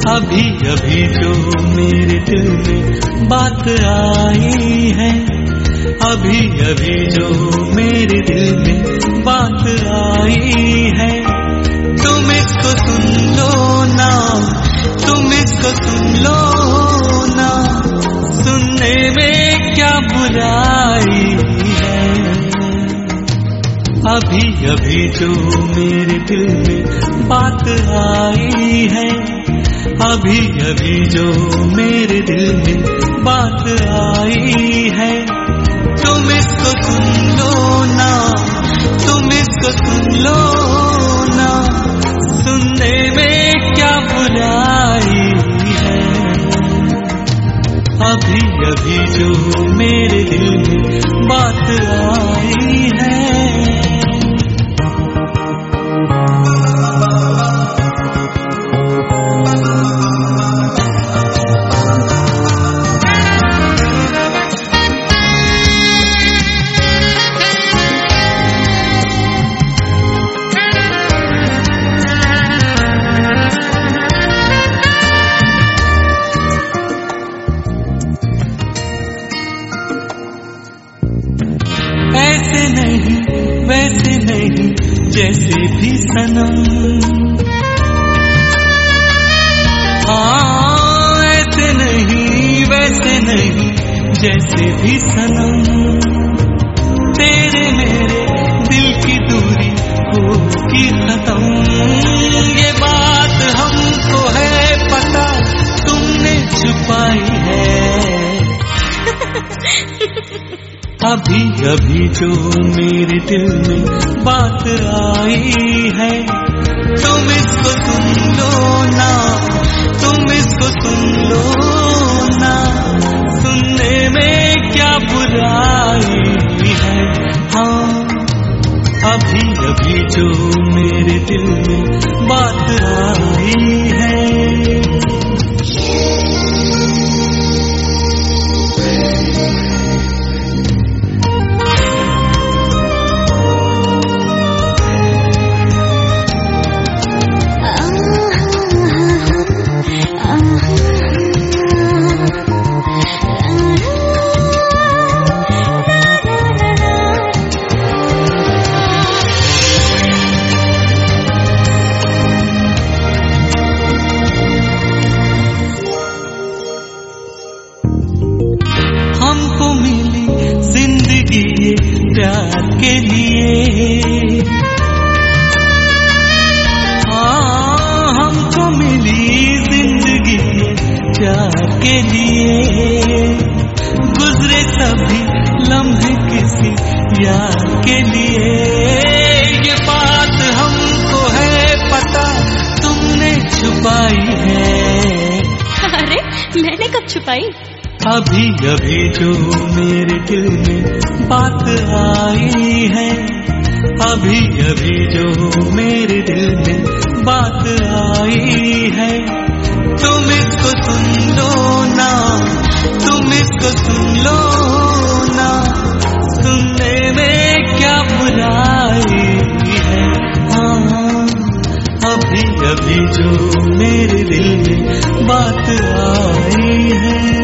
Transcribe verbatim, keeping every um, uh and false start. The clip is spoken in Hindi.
अभी अभी जो मेरे दिल में बात आई है, अभी अभी जो मेरे दिल में बात आई है, तुम इसको सुन लो ना, तुम इसको सुन लो ना, सुनने में क्या बुराई है। अभी अभी जो मेरे दिल में बात आई है, अभी अभी जो मेरे दिल में बात आई है, तुम इसको सुन लो ना, तुम इसको सुन लो ना, सुनने में क्या बुराई है। अभी अभी जो मेरे दिल में बात आई है। ऐसे नहीं वैसे नहीं जैसे भी सनम, हाँ ऐसे नहीं वैसे नहीं जैसे भी सनम, तेरे मेरे दिल की दूरी होगी खत्म, ये बात हमको है पता, तुमने छुपाई है। अभी अभी जो मेरे दिल में बात आई है, तुम इसको सुन लो ना, तुम इसको सुन लो ना, सुनने में क्या बुराई है। हाँ अभी अभी जो मेरे दिल में बात आई है। हमको मिली जिंदगी ये प्यार के लिए, हाँ हमको मिली जिंदगी ये प्यार के लिए, गुजरे सभी लम्हे किसी यार के लिए, ये बात हमको है पता, तुमने छुपाई है। अरे मैंने कब छुपाई? अभी अभी जो मेरे दिल में बात आई है, अभी अभी जो मेरे दिल में बात आई है, तुम इसको सुन लो ना, तुम इसको सुन लो ना, सुनने में क्या बुराई है। हाँ अभी अभी जो मेरे दिल में बात आई है।